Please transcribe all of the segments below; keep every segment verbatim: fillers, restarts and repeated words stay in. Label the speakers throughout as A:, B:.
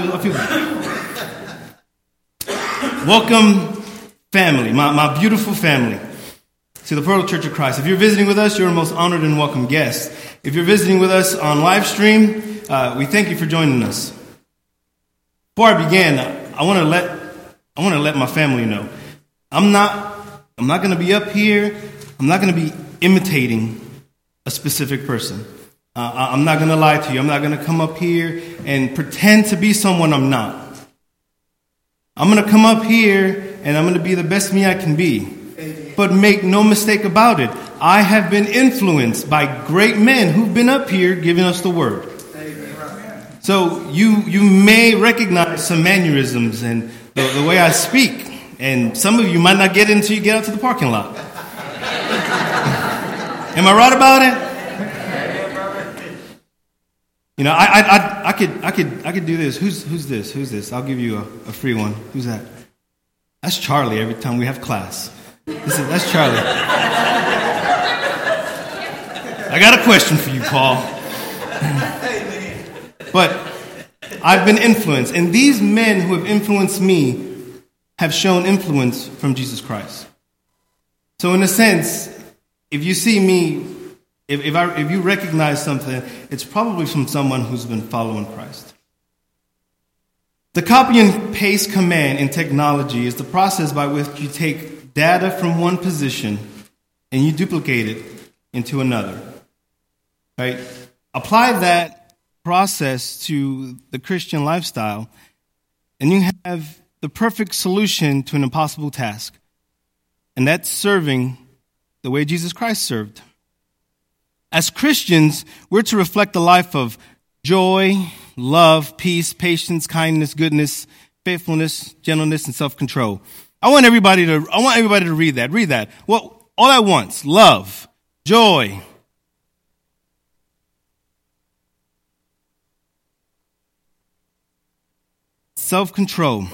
A: feel, I feel good. Welcome, family, my, my beautiful family, to the Pearl Church of Christ. If you're visiting with us, you're a most honored and welcome guest. If you're visiting with us on live stream, uh, we thank you for joining us. Before I begin, I want to let I want to let my family know I'm not I'm not going to be up here. I'm not going to be imitating a specific person. Uh, I'm not going to lie to you. I'm not going to come up here and pretend to be someone I'm not. I'm going to come up here and I'm going to be the best me I can be. But make no mistake about it, I have been influenced by great men who've been up here giving us the word. So you you may recognize some mannerisms and the, the way I speak. And some of you might not get it until you get out to the parking lot. Am I right about it? You know, I, I I I could I could I could do this. Who's who's this? Who's this? I'll give you a, a free one. Who's that? That's Charlie. Every time we have class, this is, that's Charlie. I got a question for you, Paul. But I've been influenced, and these men who have influenced me have shown influence from Jesus Christ. So, in a sense, if you see me, if if, I, if you recognize something, it's probably from someone who's been following Christ. The copy and paste command in technology is the process by which you take data from one position and you duplicate it into another. Right? Apply that process to the Christian lifestyle, and you have the perfect solution to an impossible task. And that's serving the way Jesus Christ served. As Christians, we're to reflect a life of joy, love, peace, patience, kindness, goodness, faithfulness, gentleness, and self-control. I want everybody to I want everybody to read that. Read that. Well, all at once. Love, joy, self-control.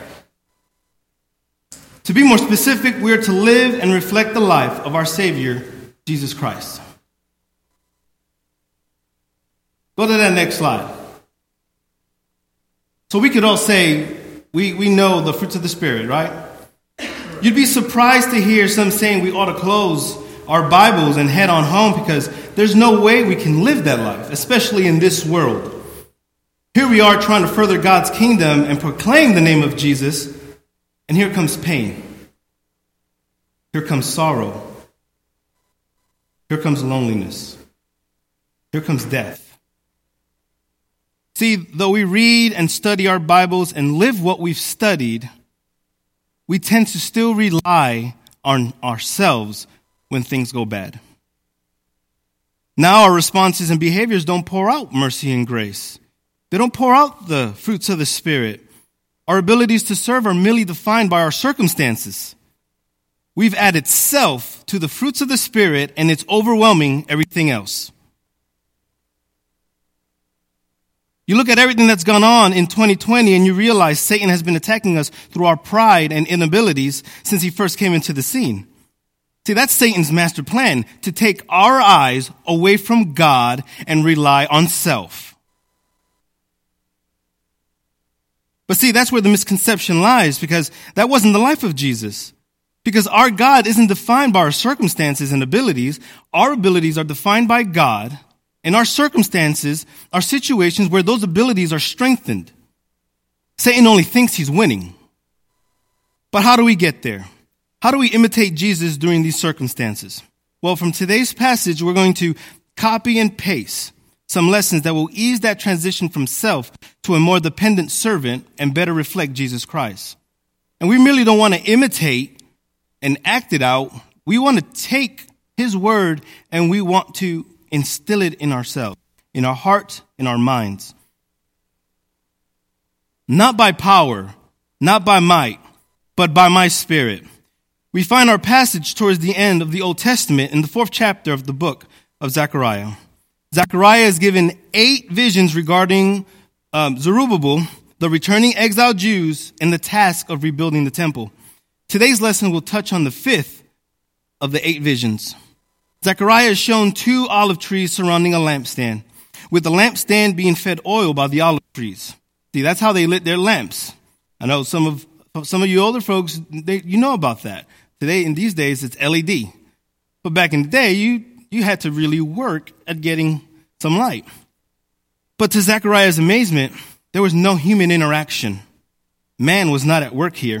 A: To be more specific, we are to live and reflect the life of our Savior, Jesus Christ. Go to that next slide. So we could all say we, we know the fruits of the Spirit, right? You'd be surprised to hear some saying we ought to close our Bibles and head on home because there's no way we can live that life, especially in this world. Here we are trying to further God's kingdom and proclaim the name of Jesus, and here comes pain. Here comes sorrow. Here comes loneliness. Here comes death. See, though we read and study our Bibles and live what we've studied, we tend to still rely on ourselves when things go bad. Now our responses and behaviors don't pour out mercy and grace. They don't pour out the fruits of the Spirit. Our abilities to serve are merely defined by our circumstances. We've added self to the fruits of the Spirit, and it's overwhelming everything else. You look at everything that's gone on in twenty twenty, and you realize Satan has been attacking us through our pride and inabilities since he first came into the scene. See, that's Satan's master plan, to take our eyes away from God and rely on self. But see, that's where the misconception lies, because that wasn't the life of Jesus. Because our God isn't defined by our circumstances and abilities. Our abilities are defined by God, and our circumstances are situations where those abilities are strengthened. Satan only thinks he's winning. But how do we get there? How do we imitate Jesus during these circumstances? Well, from today's passage, we're going to copy and paste some lessons that will ease that transition from self to a more dependent servant and better reflect Jesus Christ. And we merely don't want to imitate and act it out. We want to take his word and we want to instill it in ourselves, in our heart, in our minds. Not by power, not by might, but by my Spirit. We find our passage towards the end of the Old Testament in the fourth chapter of the book of Zechariah. Zechariah is given eight visions regarding um, Zerubbabel, the returning exiled Jews, and the task of rebuilding the temple. Today's lesson will touch on the fifth of the eight visions. Zechariah is shown two olive trees surrounding a lampstand, with the lampstand being fed oil by the olive trees. See, that's how they lit their lamps. I know some of some of you older folks, they, you know about that. Today, in these days, it's L E D. But back in the day, you, you had to really work at getting some light. But to Zechariah's amazement, there was no human interaction. Man was not at work here.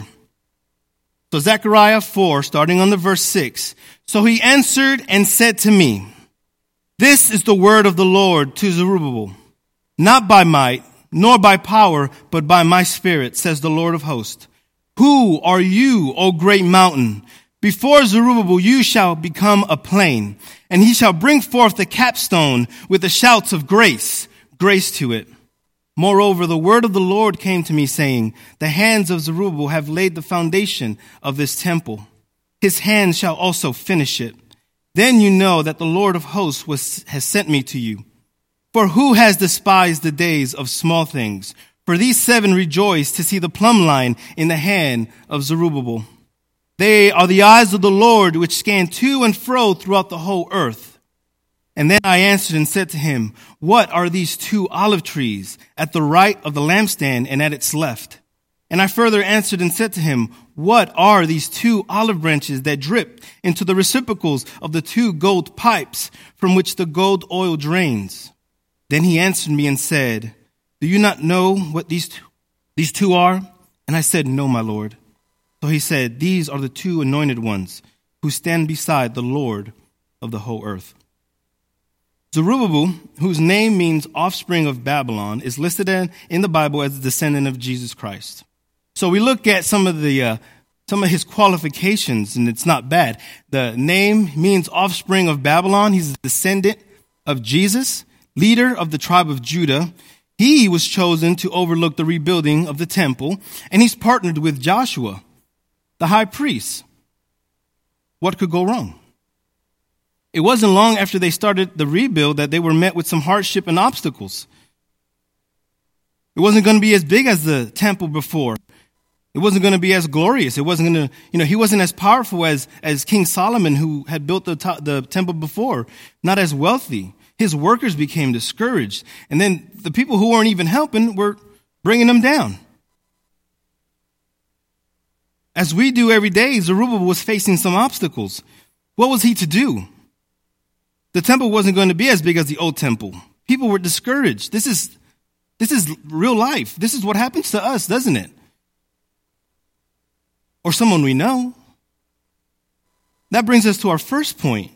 A: So Zechariah four, starting on the verse six. So he answered and said to me, this is the word of the Lord to Zerubbabel, not by might, nor by power, but by my spirit, says the Lord of hosts. Who are you, O great mountain? Before Zerubbabel you shall become a plain, and he shall bring forth the capstone with the shouts of grace, grace to it. Moreover, the word of the Lord came to me, saying, the hands of Zerubbabel have laid the foundation of this temple. His hands shall also finish it. Then you know that the Lord of hosts was, has sent me to you. For who has despised the days of small things? For these seven rejoice to see the plumb line in the hand of Zerubbabel. They are the eyes of the Lord which scan to and fro throughout the whole earth. And then I answered and said to him, what are these two olive trees at the right of the lampstand and at its left? And I further answered and said to him, what are these two olive branches that drip into the receptacles of the two gold pipes from which the gold oil drains? Then he answered me and said, do you not know what these two, these two are? And I said, no, my Lord. So he said, these are the two anointed ones who stand beside the Lord of the whole earth. Zerubbabel, whose name means offspring of Babylon, is listed in the Bible as a descendant of Jesus Christ. So we look at some of the uh, some of his qualifications, and it's not bad. The name means offspring of Babylon. He's a descendant of Jesus, leader of the tribe of Judah. He was chosen to overlook the rebuilding of the temple, and he's partnered with Joshua, the high priest. What could go wrong? It wasn't long after they started the rebuild that they were met with some hardship and obstacles. It wasn't going to be as big as the temple before. It wasn't going to be as glorious. It wasn't going to, you know, he wasn't as powerful as, as King Solomon, who had built the, to- the temple before, not as wealthy. His workers became discouraged. And then the people who weren't even helping were bringing them down. As we do every day, Zerubbabel was facing some obstacles. What was he to do? The temple wasn't going to be as big as the old temple. People were discouraged. This is, this is real life. This is what happens to us, doesn't it? Or someone we know. That brings us to our first point.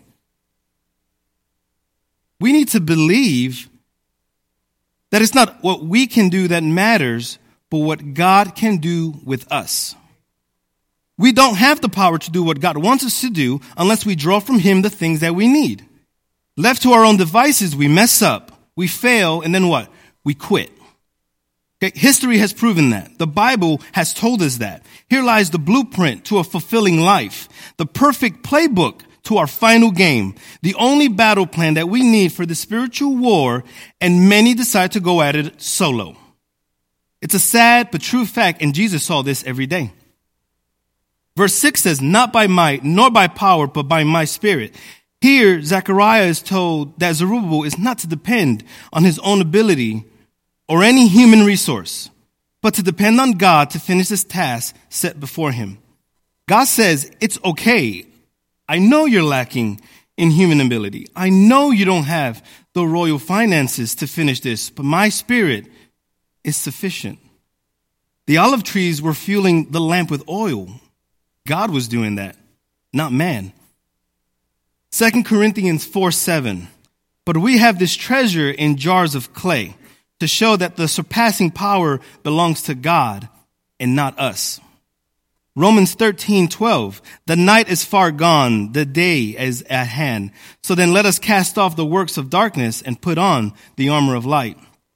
A: We need to believe that it's not what we can do that matters, but what God can do with us. We don't have the power to do what God wants us to do unless we draw from him the things that we need. Left to our own devices, we mess up, we fail, and then what? We quit. Okay? History has proven that. The Bible has told us that. Here lies the blueprint to a fulfilling life, the perfect playbook to our final game, the only battle plan that we need for the spiritual war, and many decide to go at it solo. It's a sad but true fact, and Jesus saw this every day. Verse six says, not by might, nor by power, but by my spirit. Here, Zechariah is told that Zerubbabel is not to depend on his own ability or any human resource, but to depend on God to finish this task set before him. God says, it's okay. I know you're lacking in human ability. I know you don't have the royal finances to finish this, but my spirit is sufficient. The olive trees were fueling the lamp with oil. God was doing that, not man. Second Corinthians four seven. But we have this treasure in jars of clay to show that the surpassing power belongs to God and not us. Romans thirteen twelve. The night is far gone, the day is at hand. So then let us cast off the works of darkness and put on the armor of light.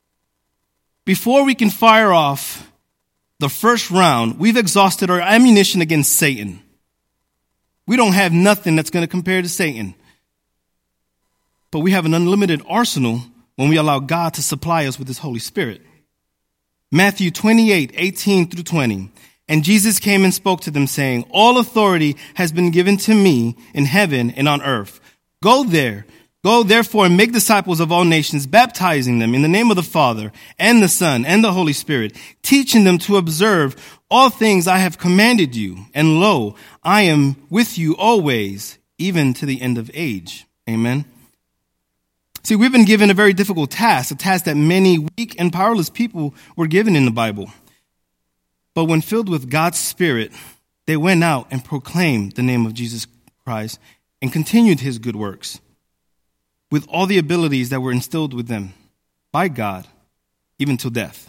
A: Before we can fire off the first round, we've exhausted our ammunition against Satan. We don't have nothing that's going to compare to Satan. But we have an unlimited arsenal when we allow God to supply us with his Holy Spirit. Matthew twenty-eight eighteen through twenty. And Jesus came and spoke to them, saying, all authority has been given to me in heaven and on earth. Go there, Go therefore and make disciples of all nations, baptizing them in the name of the Father and the Son and the Holy Spirit, teaching them to observe all things I have commanded you. And lo, I am with you always, even to the end of age. Amen. See, we've been given a very difficult task, a task that many weak and powerless people were given in the Bible. But when filled with God's Spirit, they went out and proclaimed the name of Jesus Christ and continued his good works with all the abilities that were instilled with them by God, even till death.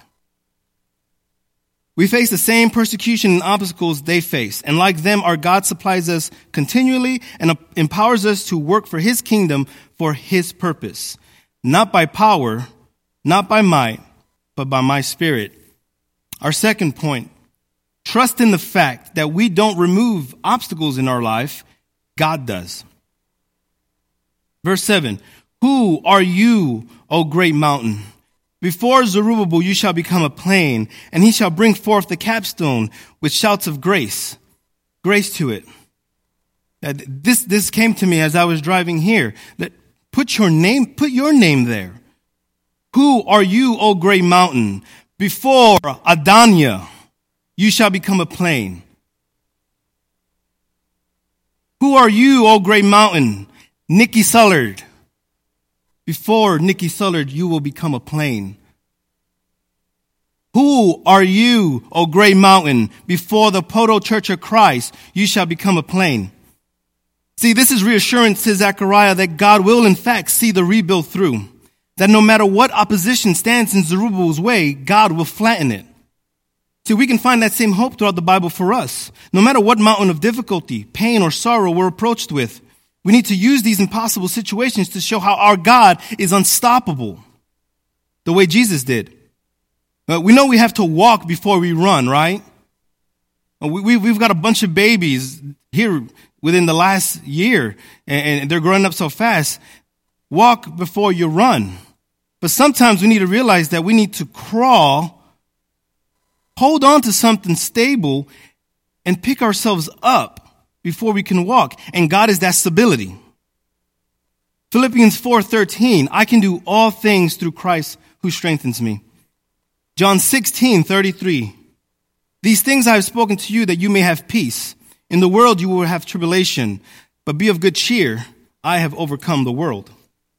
A: We face the same persecution and obstacles they face, and like them, our God supplies us continually and empowers us to work for his kingdom for his purpose, not by power, not by might, but by my Spirit. Our second point, trust in the fact that we don't remove obstacles in our life, God does. Verse seven, who are you, O great mountain? Before Zerubbabel you shall become a plain, and he shall bring forth the capstone with shouts of grace. Grace to it. This, this came to me as I was driving here. That put your name, put your name there. Who are you, O great mountain? Before Adania you shall become a plain. Who are you, O great mountain? Nikki Sullard. Before Nikki Sullard, you will become a plain. Who are you, O great mountain? Before the Poto Church of Christ, you shall become a plain. See, this is reassurance to Zechariah that God will in fact see the rebuild through. That no matter what opposition stands in Zerubbabel's way, God will flatten it. See, we can find that same hope throughout the Bible for us. No matter what mountain of difficulty, pain, or sorrow we're approached with, we need to use these impossible situations to show how our God is unstoppable, the way Jesus did. Uh, we know we have to walk before we run, right? Uh, we, we, we've got a bunch of babies here within the last year, and, and they're growing up so fast. Walk before you run. But sometimes we need to realize that we need to crawl, hold on to something stable, and pick ourselves up before we can walk. And God is that stability. Philippians four thirteen, I can do all things through Christ who strengthens me. John sixteen thirty-three, these things I have spoken to you that you may have peace. In the world you will have tribulation, but be of good cheer. I have overcome the world.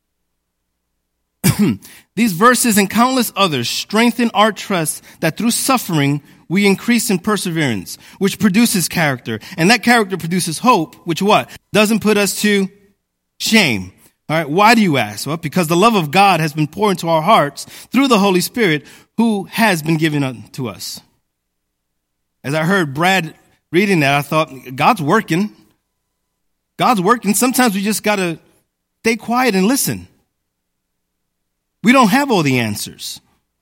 A: These verses and countless others strengthen our trust that through suffering we increase in perseverance, which produces character. And that character produces hope, which what? Doesn't put us to shame. All right. Why do you ask? Well, because the love of God has been poured into our hearts through the Holy Spirit who has been given to us. As I heard Brad reading that, I thought, God's working. God's working. Sometimes we just got to stay quiet and listen. We don't have all the answers.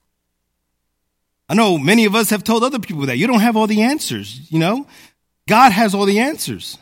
A: I know many of us have told other people that you don't have all the answers, you know. God has all the answers.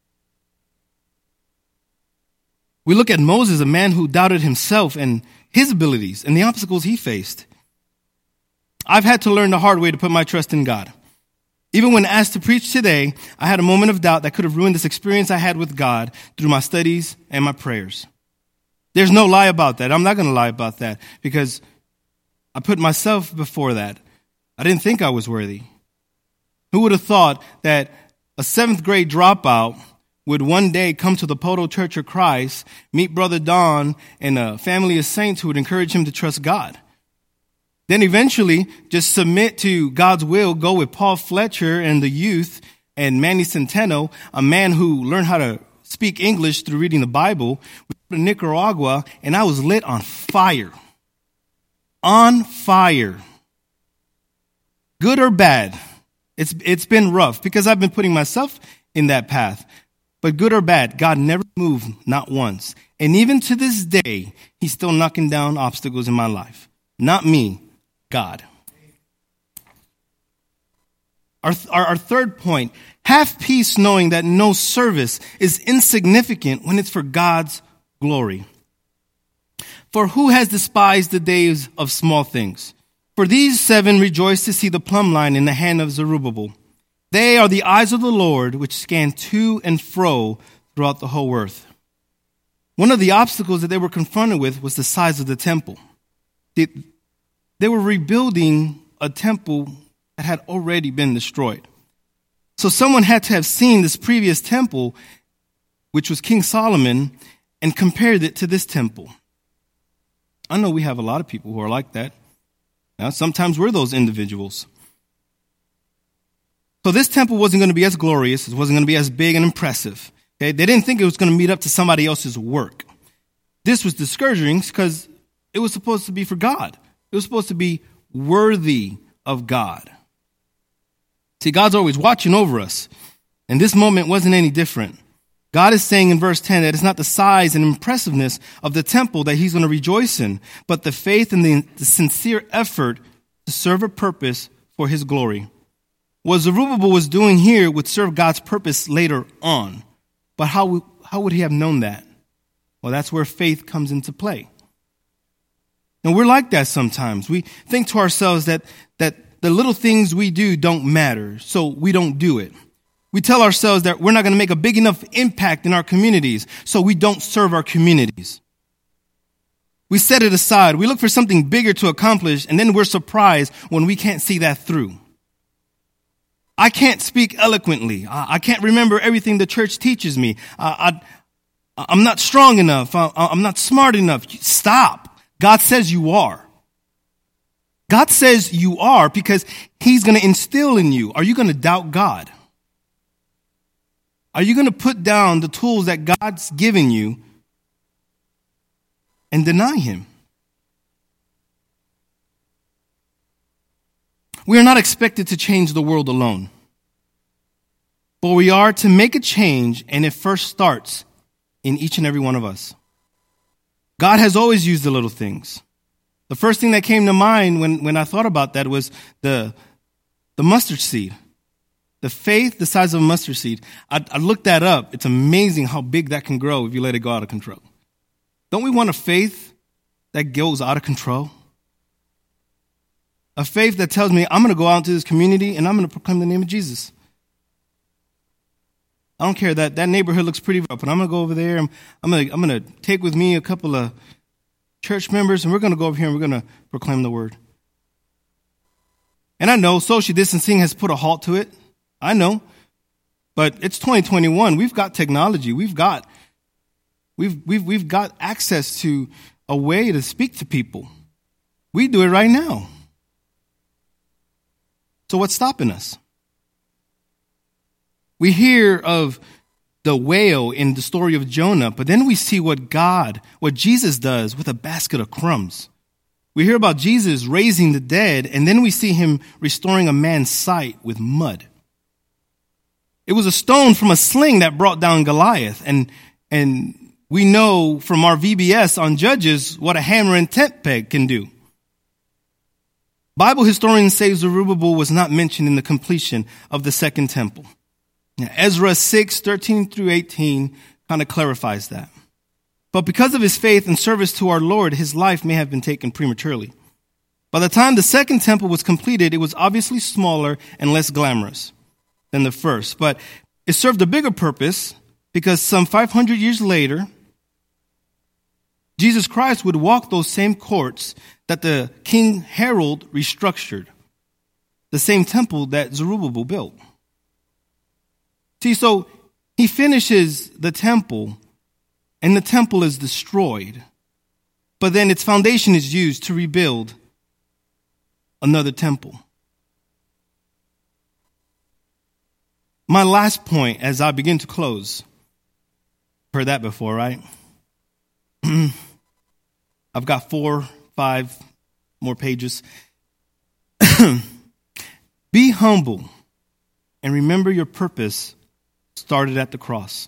A: We look at Moses, a man who doubted himself and his abilities and the obstacles he faced. I've had to learn the hard way to put my trust in God. Even when asked to preach today, I had a moment of doubt that could have ruined this experience I had with God through my studies and my prayers. There's no lie about that. I'm not going to lie about that because I put myself before that. I didn't think I was worthy. Who would have thought that a seventh grade dropout would one day come to the Poto Church of Christ, meet Brother Don and a family of saints who would encourage him to trust God? Then eventually just submit to God's will, go with Paul Fletcher and the youth and Manny Centeno, a man who learned how to speak English through reading the Bible. We went to Nicaragua, and I was lit on fire. On fire. Good or bad, it's it's been rough because I've been putting myself in that path. But good or bad, God never moved, not once. And even to this day, he's still knocking down obstacles in my life. Not me, God. Our, our, our third point, have peace knowing that no service is insignificant when it's for God's glory. For who has despised the days of small things? For these seven rejoice to see the plumb line in the hand of Zerubbabel. They are the eyes of the Lord which scan to and fro throughout the whole earth. One of the obstacles that they were confronted with was the size of the temple. They, they were rebuilding a temple that had already been destroyed. So someone had to have seen this previous temple, which was King Solomon, and compared it to this temple. I know we have a lot of people who are like that. Now, sometimes we're those individuals. So this temple wasn't going to be as glorious. It wasn't going to be as big and impressive. Okay? They didn't think it was going to meet up to somebody else's work. This was discouraging because it was supposed to be for God. It was supposed to be worthy of God. See, God's always watching over us. And this moment wasn't any different. God is saying in verse ten that it's not the size and impressiveness of the temple that he's going to rejoice in, but the faith and the, the sincere effort to serve a purpose for his glory. What Zerubbabel was doing here would serve God's purpose later on. But how, how would he have known that? Well, that's where faith comes into play. And we're like that sometimes. We think to ourselves that, that the little things we do don't matter, so we don't do it. We tell ourselves that we're not going to make a big enough impact in our communities, so we don't serve our communities. We set it aside. We look for something bigger to accomplish, and then we're surprised when we can't see that through. I can't speak eloquently. I can't remember everything the church teaches me. I, I, I'm not strong enough. I, I'm not smart enough. Stop. God says you are. God says you are because he's going to instill in you. Are you going to doubt God? Are you going to put down the tools that God's given you and deny him? We are not expected to change the world alone, but we are to make a change, and it first starts in each and every one of us. God has always used the little things. The first thing that came to mind when, when I thought about that was the, the mustard seed. The faith the size of a mustard seed. I, I looked that up. It's amazing how big that can grow if you let it go out of control. Don't we want a faith that goes out of control? A faith that tells me I'm going to go out into this community and I'm going to proclaim the name of Jesus. I don't care that that neighborhood looks pretty rough, but I'm going to go over there. I'm, I'm going to I'm going to take with me a couple of church members, and we're going to go over here and we're going to proclaim the word. And I know social distancing has put a halt to it. I know, but it's twenty twenty-one. We've got technology. We've got, we've, we've, we've got access to a way to speak to people. We do it right now. So what's stopping us? We hear of the whale in the story of Jonah, but then we see what God, what Jesus does with a basket of crumbs. We hear about Jesus raising the dead, and then we see him restoring a man's sight with mud. It was a stone from a sling that brought down Goliath. And, and we know from our V B S on Judges what a hammer and tent peg can do. Bible historians say Zerubbabel was not mentioned in the completion of the second temple. Now, Ezra six, thirteen through eighteen kind of clarifies that. But because of his faith and service to our Lord, his life may have been taken prematurely. By the time the second temple was completed, it was obviously smaller and less glamorous than the first, but it served a bigger purpose because some five hundred years later, Jesus Christ would walk those same courts that the King Herod restructured, the same temple that Zerubbabel built. See, so he finishes the temple, and the temple is destroyed, but then its foundation is used to rebuild another temple. My last point as I begin to close. Heard that before, right? I've got four, five more pages. Be humble and remember your purpose started at the cross.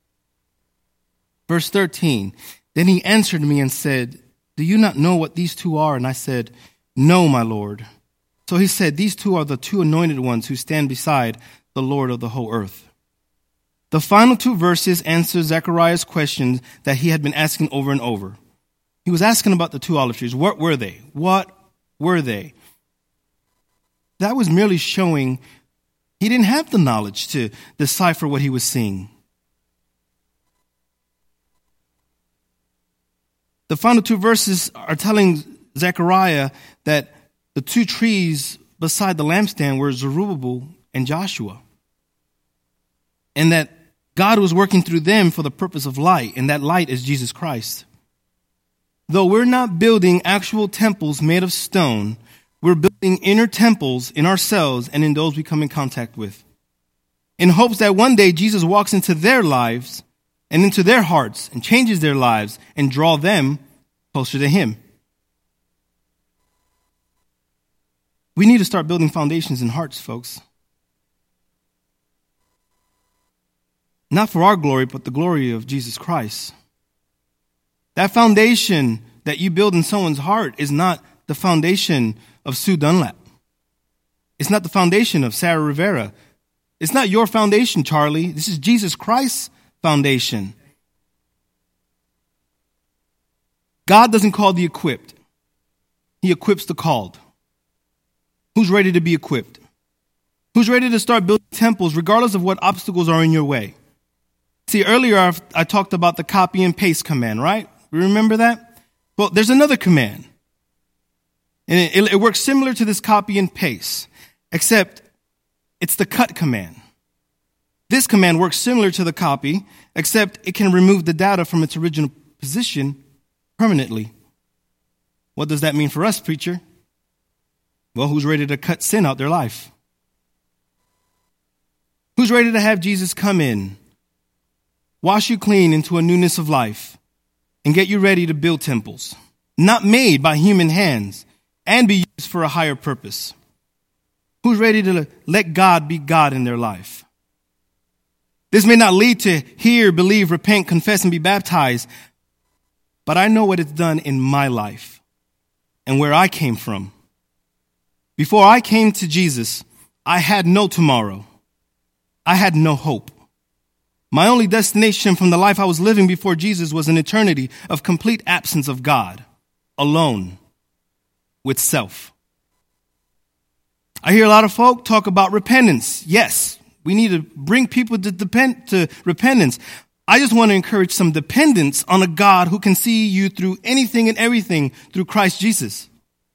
A: Verse thirteen, then he answered me and said, do you not know what these two are? And I said, no, my Lord. So he said, these two are the two anointed ones who stand beside the Lord of the whole earth. The final two verses answer Zechariah's questions that he had been asking over and over. He was asking about the two olive trees. What were they? What were they? That was merely showing he didn't have the knowledge to decipher what he was seeing. The final two verses are telling Zechariah that the two trees beside the lampstand were Zerubbabel and Joshua, and that God was working through them for the purpose of light, and that light is Jesus Christ. Though we're not building actual temples made of stone, we're building inner temples in ourselves and in those we come in contact with, in hopes that one day Jesus walks into their lives and into their hearts and changes their lives and draw them closer to him. We need to start building foundations in hearts, folks. Not for our glory, but the glory of Jesus Christ. That foundation that you build in someone's heart is not the foundation of Sue Dunlap. It's not the foundation of Sarah Rivera. It's not your foundation, Charlie. This is Jesus Christ's foundation. God doesn't call the equipped. He equips the called. Who's ready to be equipped? Who's ready to start building temples regardless of what obstacles are in your way? See, earlier I've, I talked about the copy and paste command, right? Remember that? Well, there's another command. And it, it, it works similar to this copy and paste, except it's the cut command. This command works similar to the copy, except it can remove the data from its original position permanently. What does that mean for us, preacher? Well, who's ready to cut sin out their life? Who's ready to have Jesus come in, wash you clean into a newness of life, and get you ready to build temples, not made by human hands, and be used for a higher purpose? Who's ready to let God be God in their life? This may not lead to hear, believe, repent, confess, and be baptized, but I know what it's done in my life and where I came from. Before I came to Jesus, I had no tomorrow. I had no hope. My only destination from the life I was living before Jesus was an eternity of complete absence of God, alone, with self. I hear a lot of folk talk about repentance. Yes, we need to bring people to depend to repentance. I just want to encourage some dependence on a God who can see you through anything and everything through Christ Jesus.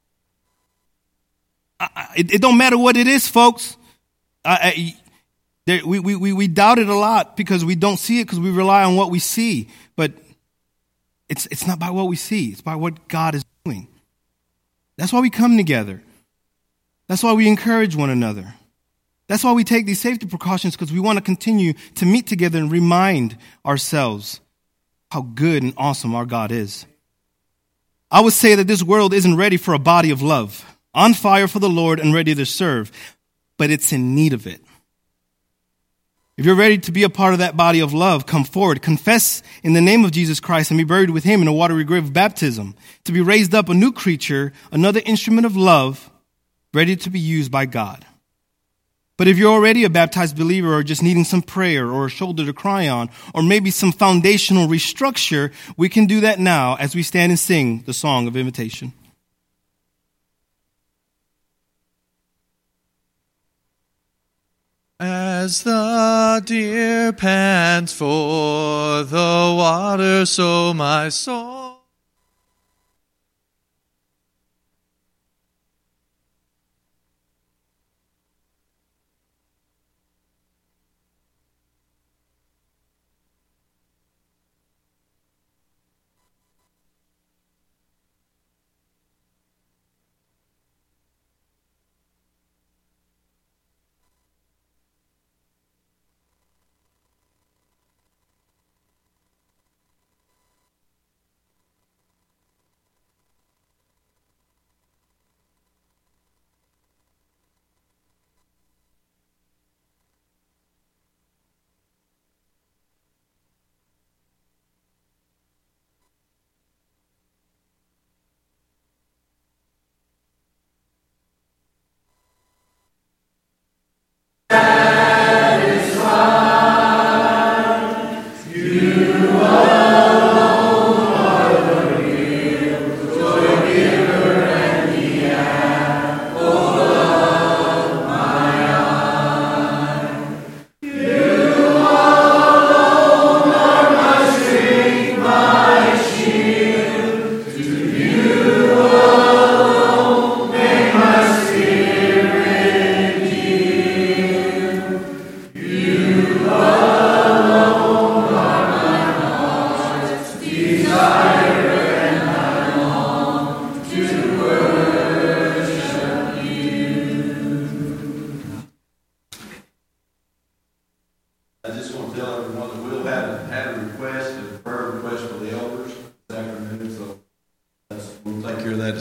A: I, it, it don't matter what it is, folks. I, I, there, we, we, we doubt it a lot because we don't see it because we rely on what we see. But it's, it's not by what we see. It's by what God is doing. That's why we come together. That's why we encourage one another. That's why we take these safety precautions, because we want to continue to meet together and remind ourselves how good and awesome our God is. I would say that this world isn't ready for a body of love, on fire for the Lord and ready to serve, but it's in need of it. If you're ready to be a part of that body of love, come forward, confess in the name of Jesus Christ and be buried with him in a watery grave of baptism, to be raised up a new creature, another instrument of love, ready to be used by God. But if you're already a baptized believer or just needing some prayer or a shoulder to cry on, or maybe some foundational restructure, we can do that now as we stand and sing the song of invitation.
B: As the deer pants for the water, so my soul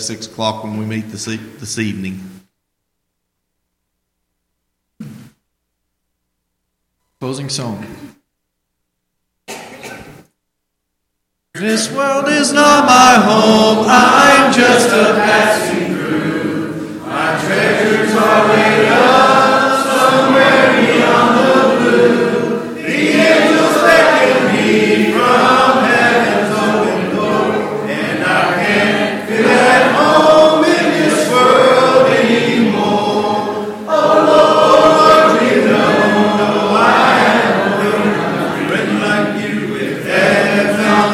C: six o'clock when we meet this, e- this evening.
B: Closing song. This world is not my home, I'm just a passing through. My treasures are laid up somewhere beyond the blue. The angels beckon me from heaven's open door, and I can't feel at home in this world anymore. Oh Lord, you know I have no friend like you with heaven.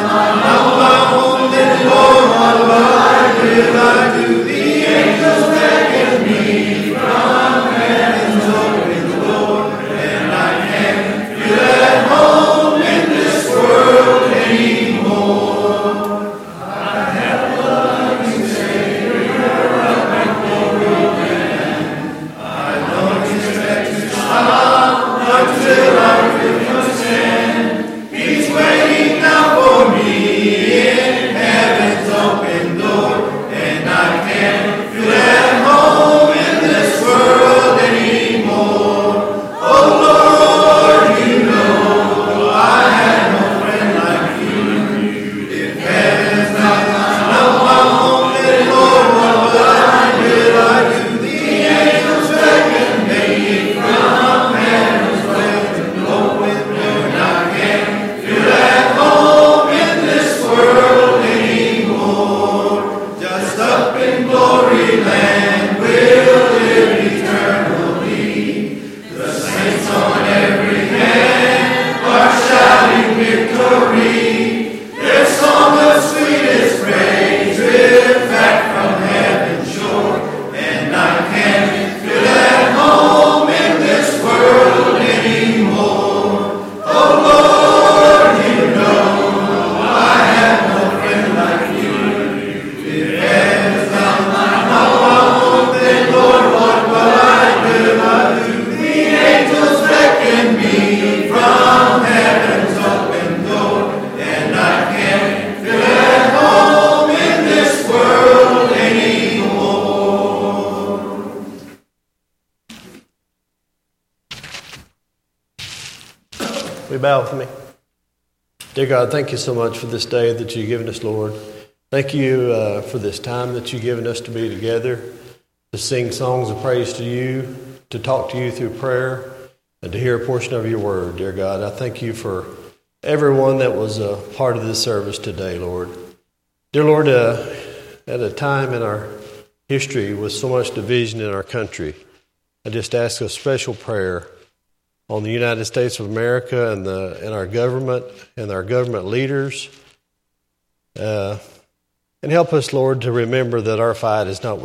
D: We bow with me. Dear God, thank you so much for this day that you've given us, Lord. Thank you uh, for this time that you've given us to be together, to sing songs of praise to you, to talk to you through prayer, and to hear a portion of your word, dear God. I thank you for everyone that was a part of this service today, Lord. Dear Lord, uh, at a time in our history with so much division in our country, I just ask a special prayer on the United States of America and the and our government and our government leaders. Uh, and help us, Lord, to remember that our fight is not with